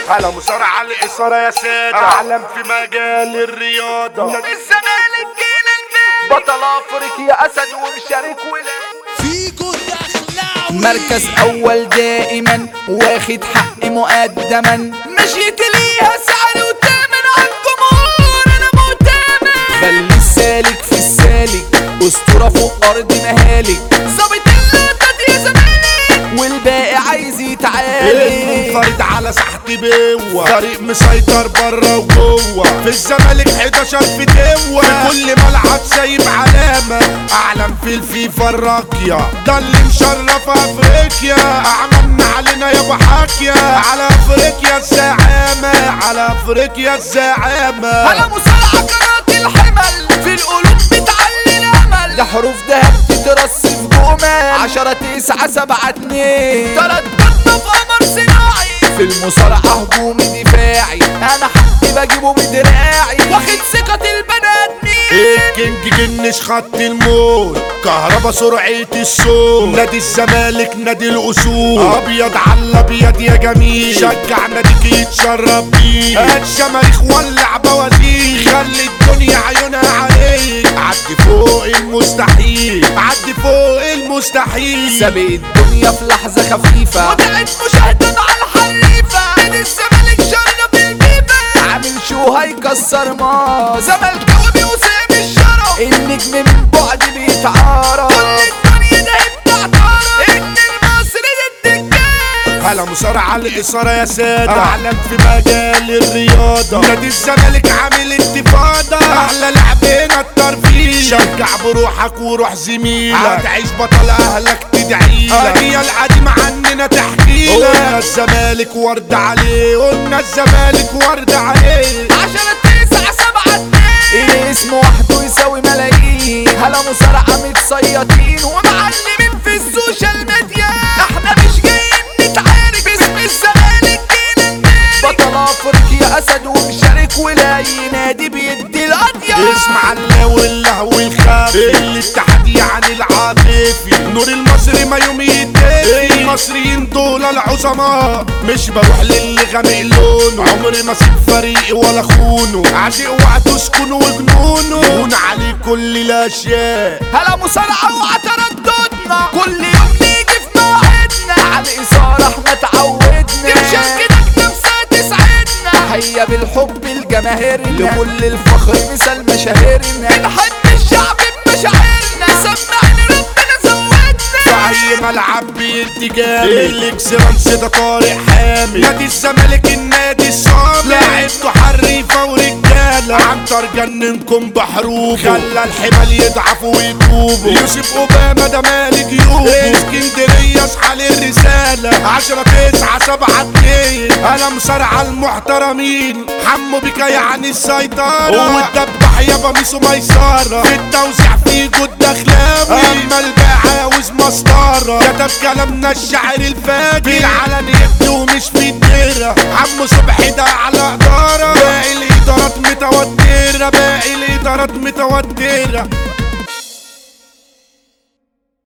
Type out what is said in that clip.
على مصارعة الإثارة يا سادة، أعلم في مجال الرياضة. الزمالك جيل البيت، بطل افريقيا اسد ومشارك ولا فيكو الدخلاوي. مركز اول دائما واخد حق مقدما، مشيت ليها سعر وتامن على الجمهور انا مؤتمن. خلي السالك في السالك، اسطوره فوق ارض مهالك، ظابط اللقطه يا زمالك والباقي عايز يتعالج. منفرد على ساحة بوة، فريق مسيطر برا وجوه، في الزمالك 11 فتوة، في كل ملعب سايب علامة، أعلم في الفيفا الراقية، ده اللي مشرف أفريقيا، أعملنا علينا يابا حاكية، على أفريقيا الزعامة، على أفريقيا الزعامة. على مصارعة قناة الحمل، في القلوب بتعلي الامل، ده حروف دهب تترص في جمل، 10 9 7 2 ترددنا في قمر صناعي، في المصارعة هجومي دفاعي، انا حقي بجيبه بدراعي، واخد ثقة البني ادمين. الكينج جنش خط الموت، كهربا سرعة الصوت، نادي الزمالك نادي الأصول، أبيض على الأبيض يا جميل، شجع ناديك يتشرف بيه، هات شماريخ ولع بوازيك، خلي الدنيا عيونها عليك، عدي فوق المستحيل، عدي فوق المستحيل. سابق الدنيا في لحظة خفيفة، وقعت مشاهدة على الحريفة، نادي الزمالك شرب البيبة، عامل شو هيكسر ما زملكاوي بيوسم الشرف، النجم من بعد بيتعارف، كل الدنيا ده بتعترف ان المصري ضد الجاز. على مصارعة الإثارة يا سادة، أعلم في مجال الرياضة، نادي الزمالك عامل انتفاضة، أحلى لعبنا الترفيه، شجع بروحك وروح زميلك، هتعيش بطل أهلك تدعيلك، هي القديمة عننا تحكيلك، قلنا الزمالك ورد عليه، قلنا الزمالك ورد عليه. 10 9 7 2 الاسم وحده يساوي ملايين، هلا مصارعة متصيطين ومعلمين في السوشيال ميديا، احنا مش جايين نتعارك، باسم الزمالك جينا نبارك، بطل افريقيا اسد ومشارك ولا ينادي بيدي القضية. اسمع الله واللهو الخافي، الاتحاد يعني العاطفي، نور المصري ما يوم يتدفي، المصريين دول العظماء، مش بروح للي غامق لونه، عمري ما اسيب فريقي ولا خونه، عاشق وقت اسكن وجنونه، هون عليه كل الاشياء. هلا مصارعة وعترددنا، كل يوم نيجي في موعدنا، على الإثارة احنا اتعودنا، مشاركتك نفسها تسعدنا، هيا بالحب الجماهيرنا، لكل الفخر مثال مشاهيرنا، بنحب الشعب بمشاعرنا، سمعني ربنا زودنا، في اي ملعب بيدي جامد، الاكسلانس ده طارق حامد، نادي الزمالك النادي الصامت، لاعبته حريفه ورجاله، عنتر جننكم بحروبه، خلى الحمل يضعفوا ويتوبوا، يوسف اوباما ده مالك جيوبه، اسكندريه اصحى للرساله، 10 9 7 2 انا مصارعه المحترمين، حمو بك يعني السيطره، والدبح يابا ميسو ميسره، في التوزيع في جود دخلاوي، اما الباقي عاوز مسطره، كتب كلامنا الشاعر الفاجر، العلن يبدو ومش في الديره، عمو صبحي ده على اداره، باقي الادارات متوتره، باقي الادارات متوتره.